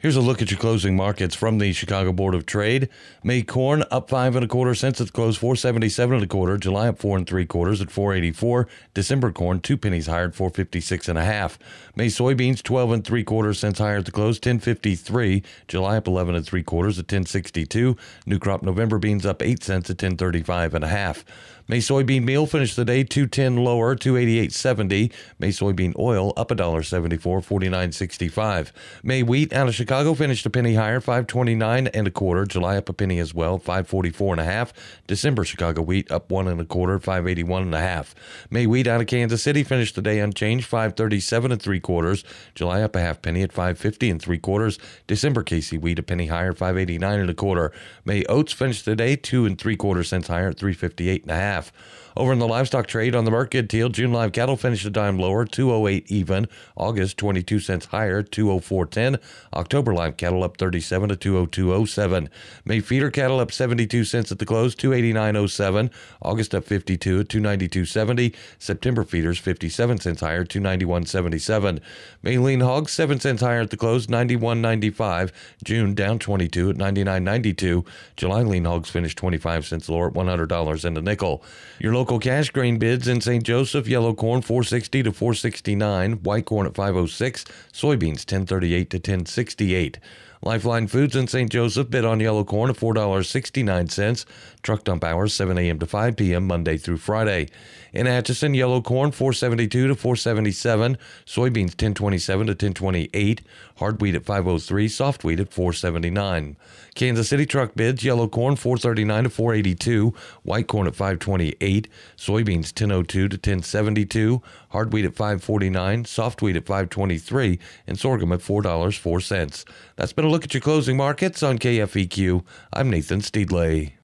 Here's a look at your closing markets from the Chicago Board of Trade. May corn up 5 1/4 cents at the close, 4.77 1/4. July up 4 3/4 at 4.84. December corn 2 pennies higher at 4.56 1/2. May soybeans 12 3/4 cents higher at the close, 10.53. July up 11 3/4 at 10.62. New crop November beans up 8 cents at 10.35 1/2. May soybean meal finished the day 2.10 lower, 2.8870. May soybean oil up $1.74, 49.65. May wheat out of Chicago finished a penny higher, 5.29 1/4. July up a penny as well, 5.44 1/2. December Chicago wheat up 1 1/4, 5.81 1/2. May wheat out of Kansas City finished the day unchanged, 5.37 3/4. July up a half penny at 5.50 3/4. December KC wheat a penny higher, 5.89 1/4. May oats finished the day 2 3/4 cents higher at 3.58 1/2. Over in the livestock trade on the Mercantile Deal, June live cattle finished a dime lower, 208 even. August 22 cents higher, 204.10. October live cattle up 37 to 202.07. May feeder cattle up 72 cents at the close, 289.07. August up 52 at 292.70. September feeders 57 cents higher, 291.77. May lean hogs 7 cents higher at the close, 91.95. June down 22 at 99.92. July lean hogs finished 25 cents lower at $100 and a nickel. Your local cash grain bids in St. Joseph: yellow corn 460 to 469, white corn at 506, soybeans 1038 to 1068. Lifeline Foods in St. Joseph bid on yellow corn at $4.69. Truck dump hours 7 a.m. to 5 p.m. Monday through Friday. In Atchison, yellow corn 472 to 477, soybeans 1027 to 1028, hard wheat at 503, soft wheat at 479. Kansas City truck bids: yellow corn 439 to 482, white corn at 528, soybeans 1002 to 1072, hard wheat at 549, soft wheat at 523, and sorghum at $4.04. That's been a look at your closing markets on KFEQ. I'm Nathan Steedley.